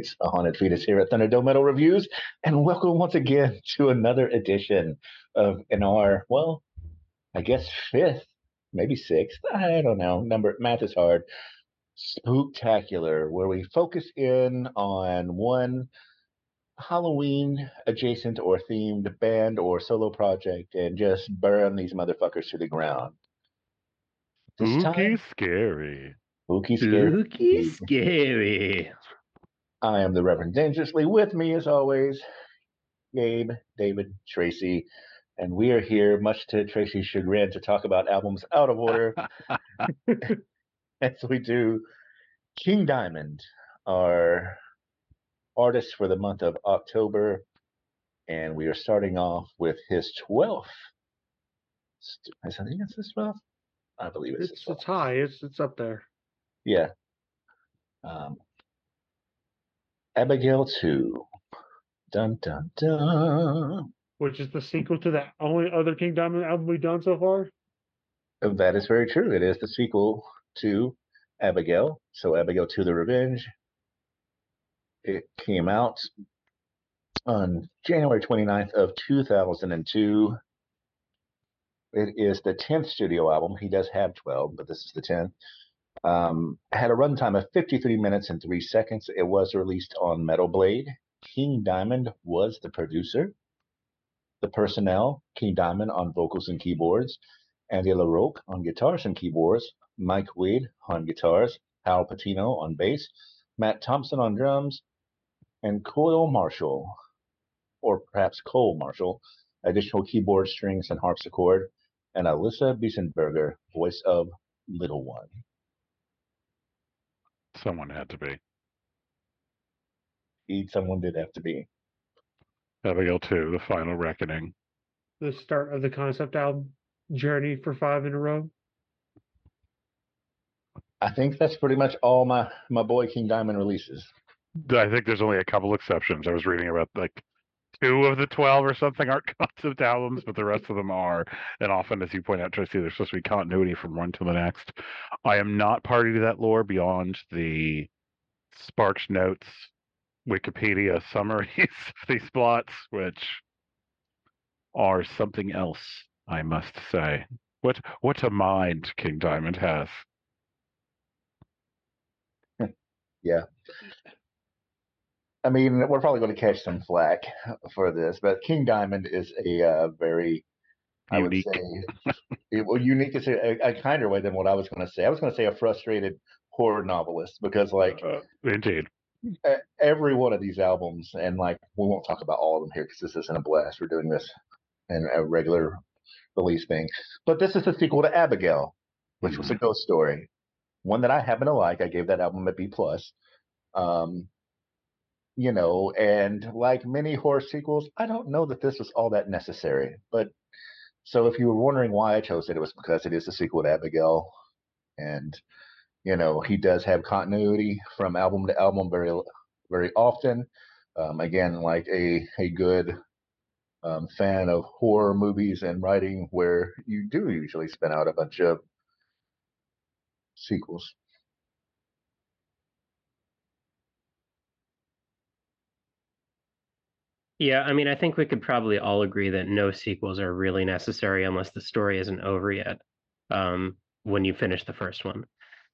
always, a haunted fetus here at Thunderdome Metal Reviews, and welcome once again to another edition of well, I guess fifth, maybe sixth, I don't know, math is hard, Spooktacular, where we focus in on one Halloween adjacent or themed band or solo project and just burn these motherfuckers to the ground. This Spooky time, scary. spooky, scary. Spooky scary. I am the Reverend Dangerously. With me, as always, Gabe, David, Tracy, and we are here, much to Tracy's chagrin, to talk about albums out of order, as we do King Diamond, our artist for the month of October, and we are starting off with his 12th. I think it's his 12th. I believe it's his 12th. It's high. It's up there. Yeah. Abigail 2. Dun dun dun. Which is the sequel to the only other King Diamond album we've done so far. That is very true. It is the sequel to Abigail. So Abigail 2 The Revenge. It came out on January 29th of 2002. It is the 10th studio album. He does have 12, but this is the 10th. Had a runtime of 53 minutes and 3 seconds. It was released on Metal Blade. King Diamond was the producer. The personnel, King Diamond on vocals and keyboards, Andy LaRocque on guitars and keyboards, Mike Wade on guitars, Hal Patino on bass, Matt Thompson on drums, and Cole Marshall, or perhaps Cole Marshall, additional keyboard, strings, and harpsichord, and Alyssa Biesenberger, voice of Little One. Someone had to be. Someone did have to be. Abigail 2, The Final Reckoning. The start of the concept album journey for 5 in a row. I think that's pretty much all my boy King Diamond releases. I think there's only a couple exceptions. I was reading about like 2 of the 12 or something aren't concept albums, but the rest of them are. And often, as you point out, Tracy, there's supposed to be continuity from one to the next. I am not party to that lore beyond the Sparks Notes Wikipedia summaries of these plots, which are something else, I must say. What a mind King Diamond has. Yeah. I mean, we're probably going to catch some flack for this, but King Diamond is a very, Unique. I would say, unique is a kinder way than what I was going to say. I was going to say a frustrated horror novelist because, like, indeed, every one of these albums, and like, we won't talk about all of them here because this isn't a blast. We're doing this in a regular release thing, but this is the sequel to Abigail, which was a ghost story, one that I happen to like. I gave that album a B plus. You know, and like many horror sequels, I don't know that this was all that necessary. But so if you were wondering why I chose it, it was because it is a sequel to Abigail. And, you know, he does have continuity from album to album very, very often. Again, like a good fan of horror movies and writing where you do usually spin out a bunch of sequels. Yeah, I mean, I think we could probably all agree that no sequels are really necessary unless the story isn't over yet, when you finish the first one.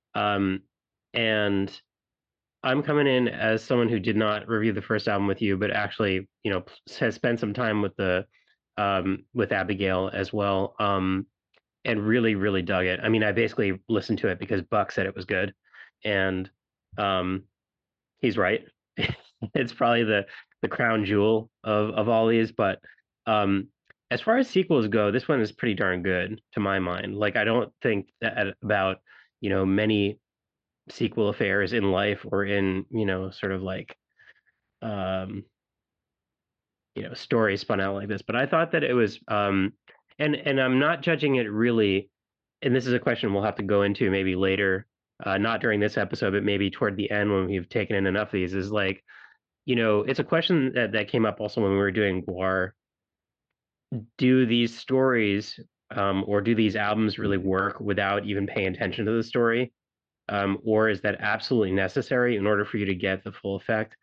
And I'm coming in as someone who did not review the first album with you, but actually, you know, has spent some time with with Abigail as well, and really, really dug it. I mean, I basically listened to it because Buck said it was good, and he's right. It's probably the crown jewel of all these, but as far as sequels go, this one is pretty darn good to my mind. Like, I don't think that about, you know, many sequel affairs in life or in, you know, sort of like you know, stories spun out like this, but I thought that it was and I'm not judging it really, and this is a question we'll have to go into maybe later, not during this episode, but maybe toward the end when we've taken in enough of these, is like, you know, it's a question that came up also when we were doing Guar. Do these stories or do these albums really work without even paying attention to the story? Or is that absolutely necessary in order for you to get the full effect?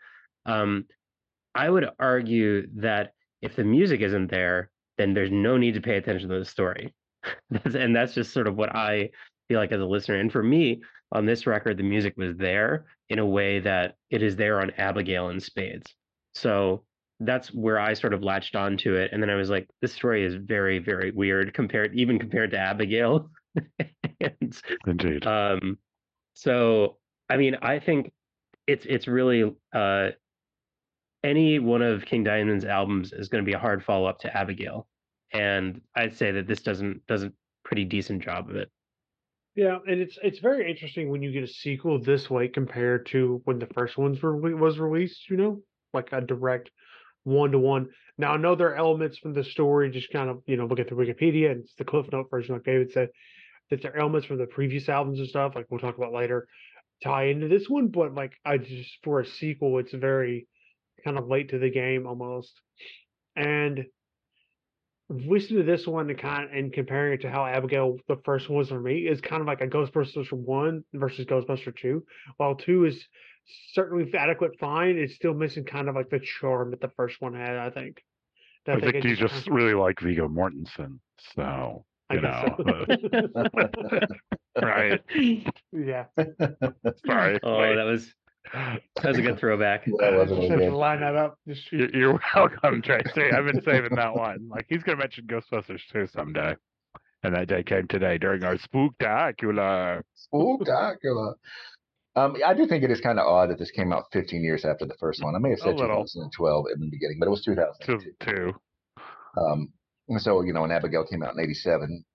I would argue that if the music isn't there, then there's no need to pay attention to the story. That's just sort of what I feel like as a listener. And for me, on this record, the music was there in a way that it is there on Abigail in spades. So that's where I sort of latched onto it. And then I was like, this story is very, very weird compared to Abigail. And Indeed. so I mean, I think it's really any one of King Diamond's albums is going to be a hard follow up to Abigail, and I'd say that this does a pretty decent job of it. Yeah, and it's very interesting when you get a sequel this way compared to when the first ones was released. Like a direct 1-to-1. Now I know there are elements from the story, just kind of looking through Wikipedia and it's the Cliff Note version, like David said, that there are elements from the previous albums and stuff, like we'll talk about later, tie into this one. But like I just for a sequel, it's very kind of late to the game almost. And listening to this one and comparing it to how Abigail the first one was for me is kind of like a Ghostbusters 1 versus Ghostbuster 2. While 2 is certainly adequate, fine, it's still missing kind of like the charm that the first one had. I think. I think you just really like Viggo Mortensen, so I guess so. right? Yeah. Sorry. Oh, that was a good throwback. That was a Just good have to one. line that up. You're welcome, Tracy. I've been saving that one. Like he's gonna mention Ghostbusters 2 someday, and that day came today during our spooktacular. Spooktacular. I do think it is kind of odd that this came out 15 years after the first one. I may have said A little. 2012 in the beginning, but it was 2002. 2. So and Abigail came out in '87.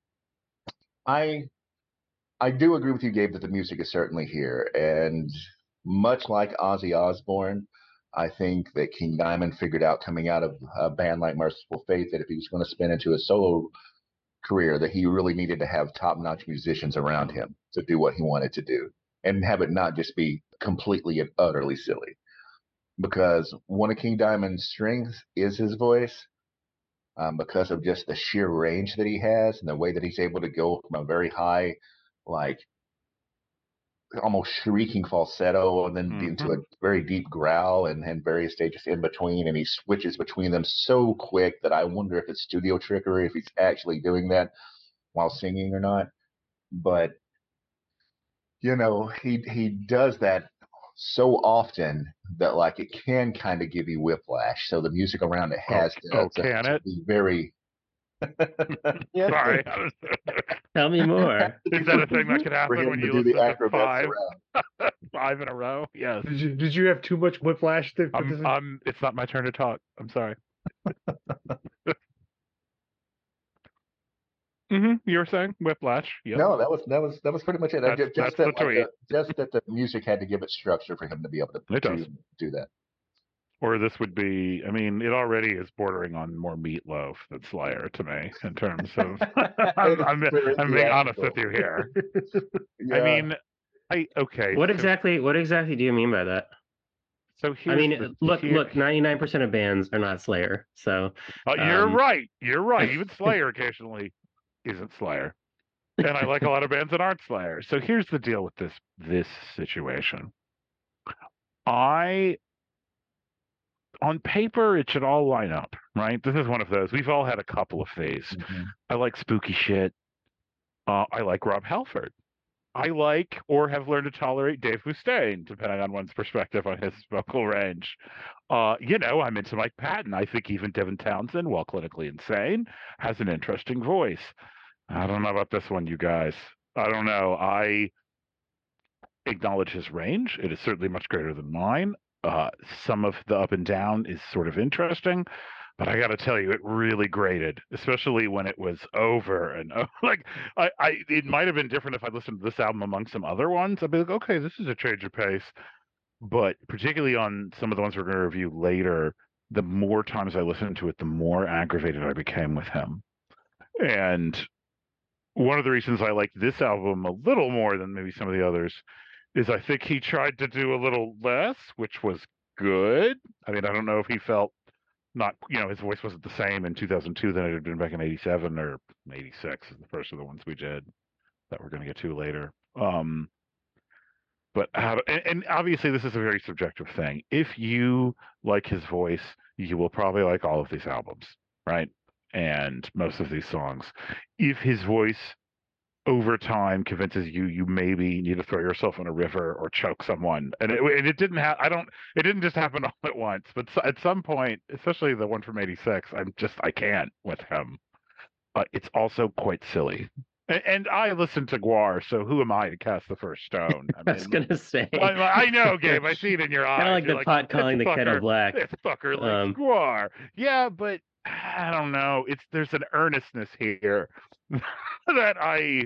I do agree with you, Gabe, that the music is certainly here, and much like Ozzy Osbourne, I think that King Diamond figured out coming out of a band like Merciful Fate that if he was going to spin into a solo career, that he really needed to have top-notch musicians around him to do what he wanted to do, and have it not just be completely and utterly silly. Because one of King Diamond's strengths is his voice, because of just the sheer range that he has and the way that he's able to go from a very high, like almost shrieking falsetto, and then into a very deep growl, and various stages in between, and he switches between them so quick that I wonder if it's studio trickery, if he's actually doing that while singing or not. But he does that so often that like it can kind of give you whiplash. So the music around it has to be very. Yeah, sorry. Tell me more. Is that a thing that could happen when you listen to 5 in a row? Yes. Did you have too much whiplash? It's not my turn to talk. I'm sorry. You were saying whiplash? Yep. No, that was pretty much it. That's the tweet. Just that the music had to give it structure for him to be able to do that. Or this would be, I mean, it already is bordering on more Meatloaf than Slayer to me in terms of. I'm being honest with you here. Yeah. I mean, okay. What exactly do you mean by that? So look, 99% of bands are not Slayer. So you're right. You're right. Even Slayer occasionally isn't Slayer, and I like a lot of bands that aren't Slayer. So here's the deal with this situation. On paper, it should all line up, right? This is one of those. We've all had a couple of these. Mm-hmm. I like spooky shit. I like Rob Halford. I like or have learned to tolerate Dave Mustaine, depending on one's perspective on his vocal range. I'm into Mike Patton. I think even Devin Townsend, while clinically insane, has an interesting voice. I don't know about this one, you guys. I don't know. I acknowledge his range. It is certainly much greater than mine. Some of the up and down is sort of interesting, but I got to tell you, it really grated, especially when it was over and over. Like, it might have been different if I listened to this album among some other ones. I'd be like, okay, this is a change of pace. But particularly on some of the ones we're going to review later, the more times I listened to it, the more aggravated I became with him. And one of the reasons I like this album a little more than maybe some of the others is I think he tried to do a little less, which was good. I mean, I don't know if he felt his voice wasn't the same in 2002 than it had been back in 87 or 86 is the first of the ones we did that we're going to get to later. But and obviously this is a very subjective thing. If you like his voice, you will probably like all of these albums, right? And most of these songs. If his voice over time convinces you you maybe need to throw yourself in a river or choke someone, and it didn't have I don't it didn't just happen all at once, but at some point, especially the one from '86, I can't with him. It's also quite silly. And I listen to Guar, so who am I to cast the first stone? I I was mean, gonna say. I know, Gabe. I see it in your eyes. Kind of like You're the pot calling the kettle black. This fucker likes Guar. Yeah, but I don't know. There's an earnestness here that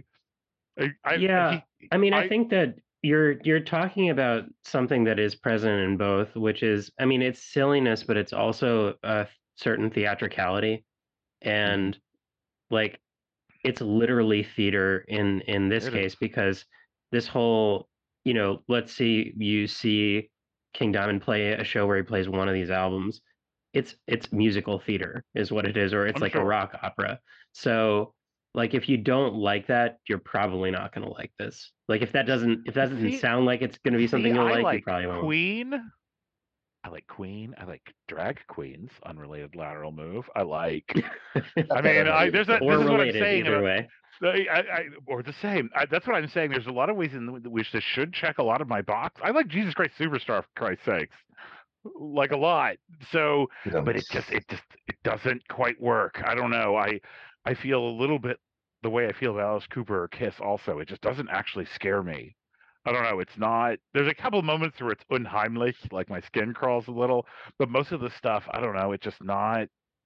Yeah, I mean, I think that you're talking about something that is present in both, which is, I mean, it's silliness, but it's also a certain theatricality, and like it's literally theater in this It case is. because this whole, you know, let's see you see King Diamond play a show where he plays one of these albums. It's musical theater is what it is, or it's I'm like a sure. rock opera. So like if you don't like that, you're probably not gonna like this. Like if that doesn't See, sound like it's gonna be something you'll I like, you like probably won't. Queen. I like Queen. I like Drag Queens. Unrelated lateral move. I like. I mean, Unrelated. this Or is what I'm related saying either about. way. Or the same. That's what I'm saying. There's a lot of ways in which this should check a lot of my box. I like Jesus Christ Superstar, for Christ's sakes, like a lot. So, but it doesn't quite work. I don't know. I feel a little bit the way I feel about Alice Cooper or Kiss. Also, it just doesn't actually scare me. I don't know. It's not. There's a couple of moments where it's unheimlich, like my skin crawls a little. But most of the stuff, I don't know. It's just not.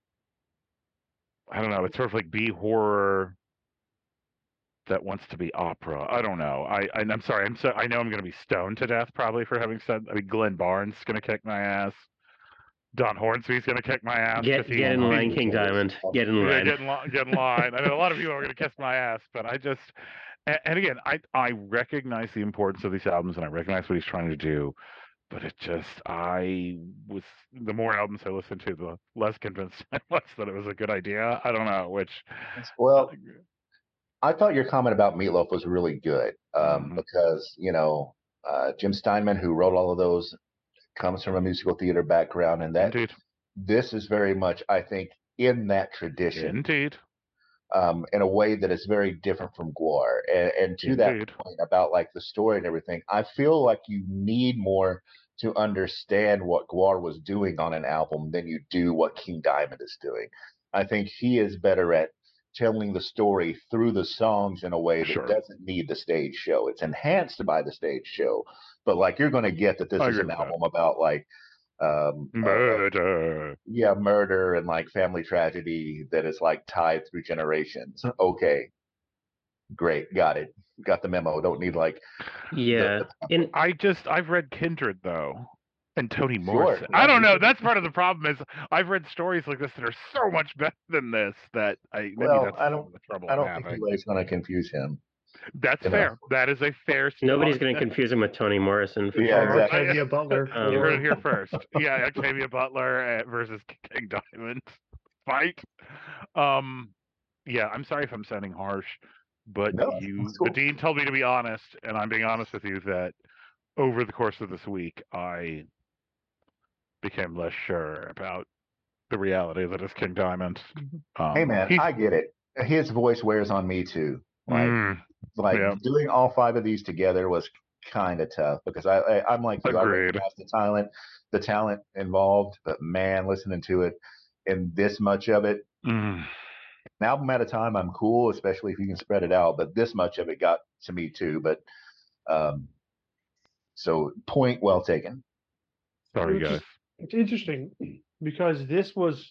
I don't know. It's sort of like B horror that wants to be opera. I don't know. I'm sorry. I know I'm going to be stoned to death probably for having said. I mean, Glenn Barnes is going to kick my ass. Don Hornsby's going to kick my ass. Get in line, King Diamond. Get in Yeah, line. get in line. I know a lot of people are going to kiss my ass, but I just. And again, I recognize the importance of these albums, and I recognize what he's trying to do. But it just, the more albums I listened to, the less convinced I was that it was a good idea. I don't know, which. Well, I thought your comment about Meatloaf was really good because, Jim Steinman, who wrote all of those, comes from a musical theater background, and that Indeed. this is very much, I think, in that tradition. Indeed. In a way that is very different from Guar. And to that point about like the story and everything, I feel like you need more to understand what Guar was doing on an album than you do what King Diamond is doing. I think he is better at telling the story through the songs in a way that doesn't need the stage show. It's enhanced by the stage show, but like you're going to get that this is an album about like murder. Murder and like family tragedy that is like tied through generations. Okay, great, got it, got the memo. Don't need like I've read Kindred though, and Toni Morrison. I don't know. That's part of the problem is I've read stories like this that are so much better than this that I don't think anybody's going to confuse him. That's fair. That is a fair. Nobody's going to confuse him with Toni Morrison. For sure. Exactly. Octavia Butler. You heard it here first. Yeah, Octavia Butler versus King Diamond fight. Yeah, I'm sorry if I'm sounding harsh, but the Dean told me to be honest, and I'm being honest with you that over the course of this week, I became less sure about the reality that is King Diamond. Hey man, I get it. His voice wears on me too. Doing all 5 of these together was kind of tough because I'm like you. I recognize the talent involved, but man, listening to it and this much of it, an album at a time, I'm cool, especially if you can spread it out. But this much of it got to me too. But so point well taken. Sorry, guys. It's interesting because this was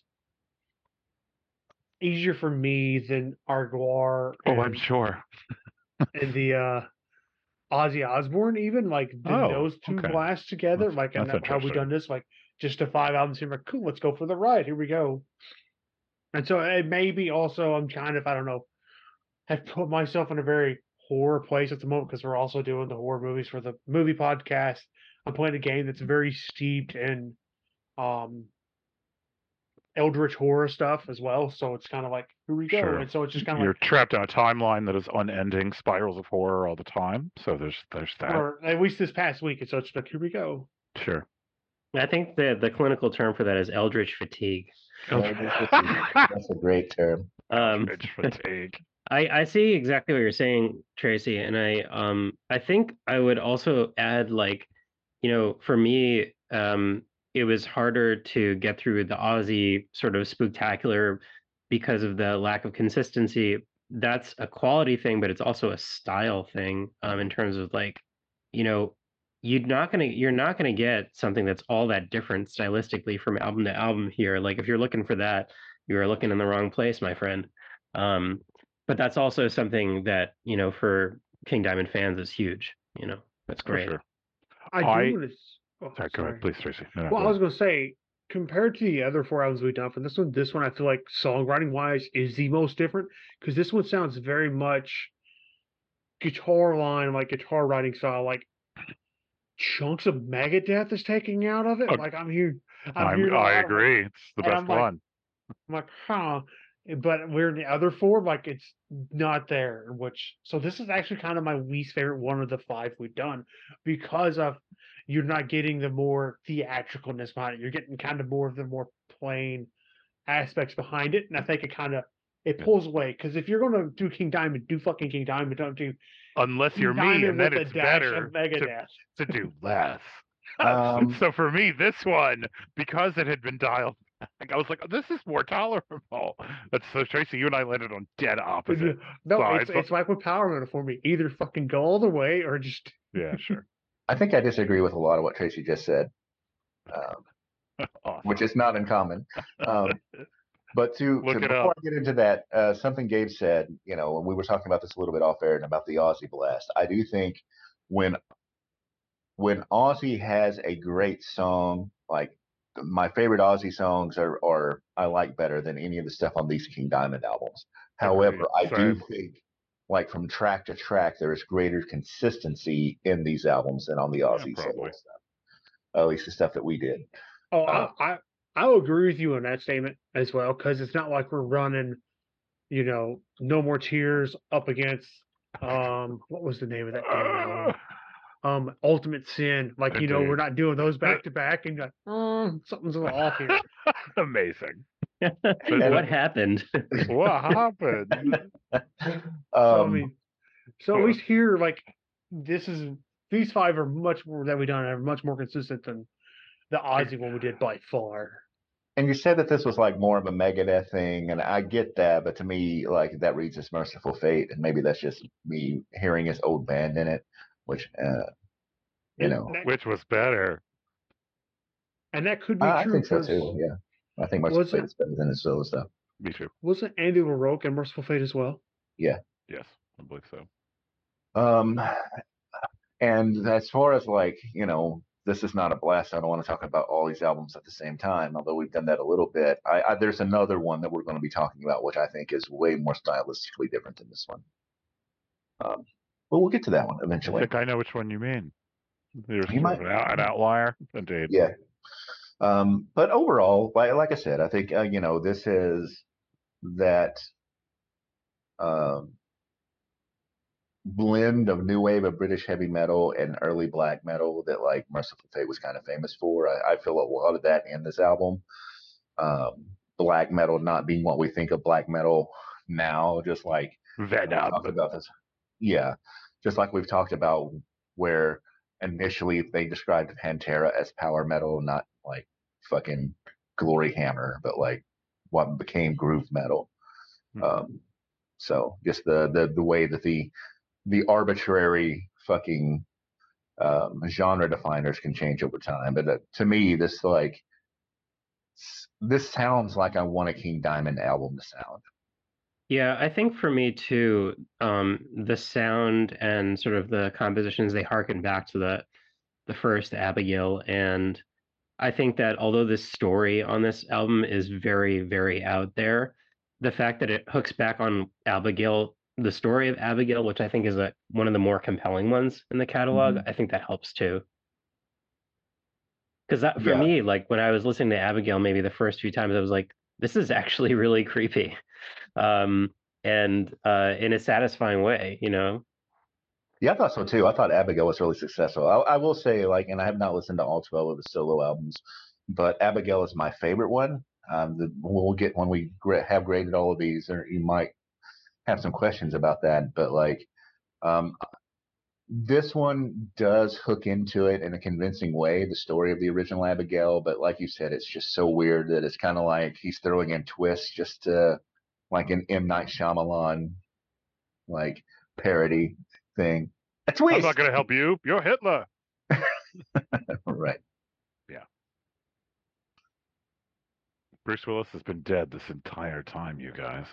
easier for me than Guar. Oh, I'm sure. And the Ozzy Osbourne, even like those two blasts together, and how we done this, like just the 5 albums here, like cool, let's go for the ride. Here we go. And so it maybe also I'm kind of, I don't know, have put myself in a very horror place at the moment because we're also doing the horror movies for the movie podcast. I'm playing a game that's very steeped in eldritch horror stuff as well. So it's kind of like, here we go. Sure. And so it's just kind of You're like, trapped in a timeline that is unending spirals of horror all the time. So there's that. or at least this past week. And so it's like, here we go. Sure. I think the clinical term for that is eldritch fatigue. That's a great term. Eldritch fatigue. I see exactly what you're saying, Tracy, and I think I would also add, like, for me, it was harder to get through the Aussie sort of spooktacular because of the lack of consistency. That's a quality thing, but it's also a style thing, in terms of, like, you're not gonna get something that's all that different stylistically from album to album here. Like, if you're looking for that, you are looking in the wrong place, my friend. But that's also something that, for King Diamond fans is huge. That's For great. sure. I I- do want to. Oh, Sorry, go ahead, please, Tracy. No, Well, go I was going to say, compared to the other 4 albums we've done for this one I feel like songwriting wise is the most different because this one sounds very much guitar line, like guitar writing style, like chunks of Megadeth is taking out of it. Okay. Like I'm hearing I a lot of, like, agree. It's the and best I'm like, one. I'm like, huh. But we're in the other 4, like it's not there. So this is actually kind of my least favorite one of the 5 we've done because of you're not getting the more theatricalness behind it. You're getting kind of more of the more plain aspects behind it, and I think it pulls away. Because if you're gonna do King Diamond, do fucking King Diamond. Don't do Unless King you're me, Diamond and then with a it's dash better of Megadeth. to do less. Um, So for me, this one, because it had been dialed back, I was like, oh, this is more tolerable. That's so Tracy, you and I landed on dead opposite No, sides. it's like with Power Metal for me. Either fucking go all the way or just Yeah, sure. I think I disagree with a lot of what Tracy just said, Awesome. which is not uncommon. But Look it before up. I get into that, something Gabe said, when we were talking about this a little bit off air and about the Aussie blast, I do think when Aussie has a great song, like my favorite Aussie songs are I like better than any of the stuff on these King Diamond albums. However, I do Same. think like from track to track, there is greater consistency in these albums than on the Aussie solo probably. stuff. At least the stuff that we did. Oh, I'll agree with you on that statement as well, because it's not like we're running, No More Tears up against what was the name of that damn album? Ultimate Sin. Like, we're Indeed. not doing those back to back and something's a little off here. Amazing. What happened? What happened? So I mean, so at least here, like these 5 are much more that we done are much more consistent than the Aussie one we did by far. And you said that this was like more of a Megadeth thing, and I get that, but to me, like that reads as Merciful Fate, and maybe that's just me hearing his old band in it, which Which was better? And that could be I true think so because too. Yeah, I think Merciful Fate is better than his solo stuff. Me too. wasn't Andy LaRocque and Merciful Fate as well? Yeah. Yes, I believe so. And as far as like, this is not a blast. I don't want to talk about all these albums at the same time, although we've done that a little bit. There's another one that we're going to be talking about, which I think is way more stylistically different than this one. But we'll get to that one I eventually. think I know which one you mean. There's You sort of might. an outlier, indeed. Yeah. But overall, like I said, I think, this is that blend of new wave of British heavy metal and early black metal that like Merciful Fate was kind of famous for. I feel a lot of that in this album. Black metal not being what we think of black metal now, just like Venom. talked about this. Yeah, just like we've talked about where initially they described Pantera as power metal, not like fucking Glory Hammer, but like what became groove metal. So just the way that the arbitrary fucking genre definers can change over time. But to me, this sounds like I want a King Diamond album to sound. Yeah, I think for me too, the sound and sort of the compositions, they harken back to the first Abigail. And I think that although the story on this album is very, very out there, the fact that it hooks back on Abigail, the story of Abigail, which I think is one of the more compelling ones in the catalog, I think that helps too. Because that for me, like when I was listening to Abigail, maybe the first few times, I was like, this is actually really creepy, and in a satisfying way. Yeah, I thought so too. I thought Abigail was really successful. I will say, like, and I have not listened to all 12 of his solo albums, but Abigail is my favorite one. We'll get when we have graded all of these, or you might have some questions about that. But like, um, this one does hook into it in a convincing way, the story of the original Abigail. But like you said, it's just so weird that it's kind of like he's throwing in twists just to, like an M. Night Shyamalan like parody thing. A I'm twist, not going to help you. You're Hitler. right? Yeah. Bruce Willis has been dead this entire time, you guys.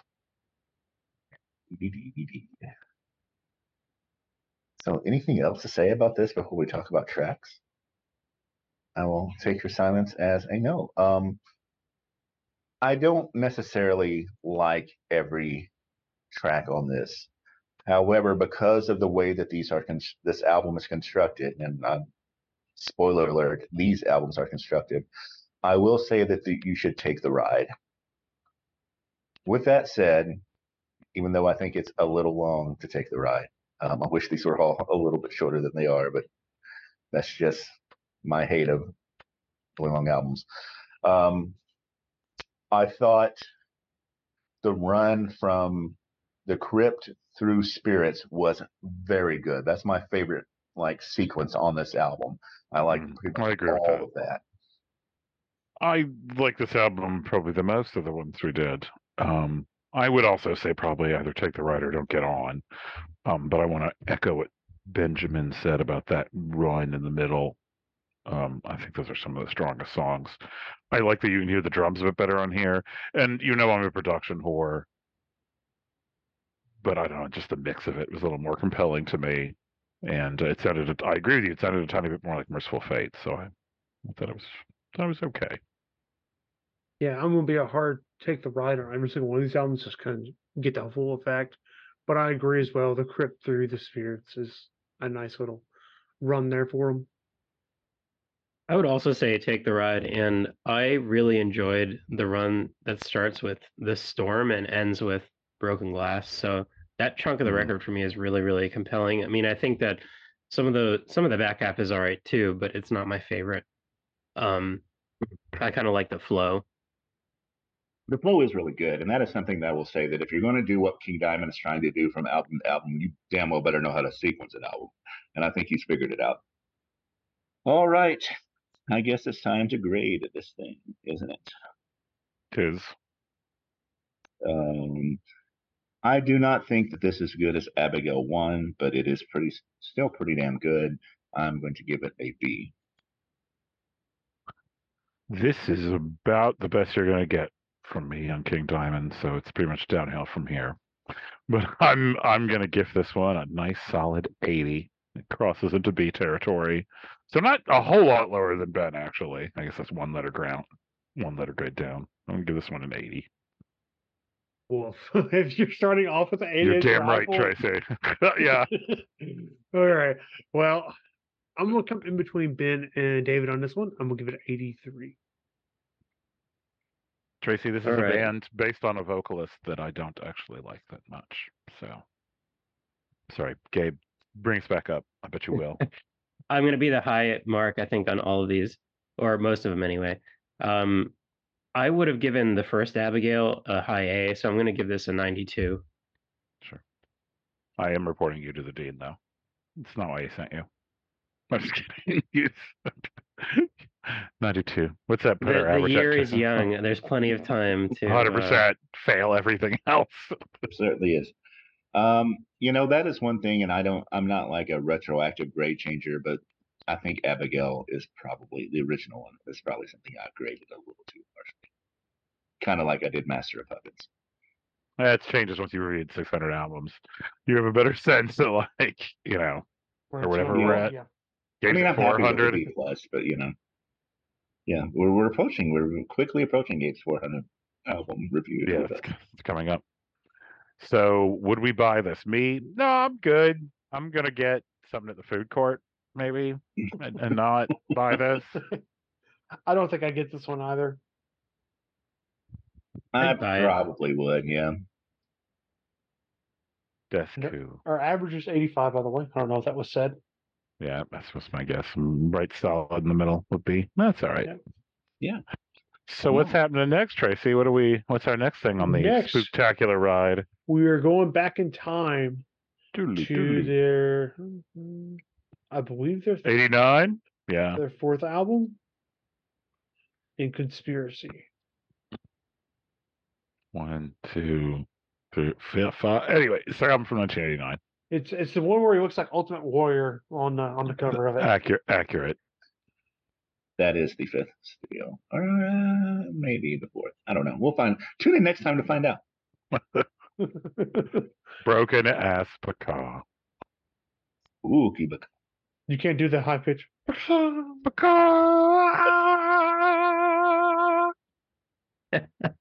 So, anything else to say about this before we talk about tracks? I will take your silence as a no. I don't necessarily like every track on this. However, because of the way that this album is constructed, and spoiler alert, these albums are constructed, I will say that you should take the ride. With that said, even though I think it's a little long to take the ride, I wish these were all a little bit shorter than they are, but that's just my hate of really long albums. I thought the run from the crypt through spirits was very good. That's my favorite like sequence on this album. I like pretty I much agree with all that. of that. I like this album probably the most of the ones we did. I would also say probably either take the ride or don't get on. But I want to echo what Benjamin said about that run in the middle. I think those are some of the strongest songs. I like that you can hear the drums a bit better on here. And I'm a production whore, but I don't know, just the mix of it was a little more compelling to me. And I agree with you, it sounded a tiny bit more like Merciful Fate. So I thought it was okay. Yeah, I'm gonna be a hard take the ride on every single one of these albums, just kind of get the full effect. But I agree as well. The Crypt Through the Spirits is a nice little run there for them. I would also say take the ride, and I really enjoyed the run that starts with This Storm and ends with Broken Glass. So that chunk of the record for me is really, really compelling. I mean, I think that some of the back half is all right too, but it's not my favorite. I kind of like the flow. The flow is really good, and that is something that I will say that if you're going to do what King Diamond is trying to do from album to album, you damn well better know how to sequence an album. And I think he's figured it out. All right. I guess it's time to grade this thing, isn't it? Tis. I do not think that this is good as Abigail 1, but it is still pretty damn good. I'm going to give it a B. This is about the best you're going to get from me on King Diamond, so it's pretty much downhill from here. But I'm going to give this one a nice solid 80. It crosses into B territory, so not a whole lot lower than Ben actually. I guess that's one letter grade down. I'm going to give this one an 80. Wolf. If you're starting off with an 80, You're damn right, Tracy. Yeah. All right. Well, I'm gonna come in between Ben and David on this one. I'm gonna give it an 83. Tracy, this is All a right. band based on a vocalist that I don't actually like that much. So, sorry, Gabe, bring us back up. I bet you will. I'm going to be the high mark, I think, on all of these, or most of them anyway. I would have given the first Abigail a high A, so I'm going to give this a 92. Sure. I am reporting you to the dean, though. It's not why he sent you. I'm just kidding. 92. What's that put our The average year at? is young. There's plenty of time to 100% fail everything else. It certainly is. That is one thing, and I'm not like a retroactive grade changer, but I think Abigail is probably the original one. It's probably something I graded a little too harshly. Kind of like I did Master of Puppets. It changes once you read 600 albums. You have a better sense of, like, or whatever we're at. Yeah. I mean, I'm happy with the 400. B plus, but yeah, we're quickly approaching Gabe's 400 album review. Yeah, it's coming up. So, would we buy this? Me? No, I'm good. I'm gonna get something at the food court, maybe, and not buy this. I don't think I get this one either. I I'd buy it. probably would, yeah. Desku. Our average is 85, by the way. I don't know if that was said. Yeah, that's what's my guess. Right solid in the middle would be. That's all right. Yeah. Yeah. So what's happening next, Tracy? What's our next thing on the Next. spooktacular ride? We are going back in time Doodly, to doodly. their, I believe their 89? Yeah. their fourth album in Conspiracy. 1, 2, 3, 4, 5. Anyway, it's their album from 1989. It's the one where he looks like Ultimate Warrior on the cover of it. Accurate. That is the fifth studio. Or maybe the fourth. I don't know. We'll find. Tune in next time to find out. Broken ass Paka. Ooh, keep it. You can't do the high pitch. Paka.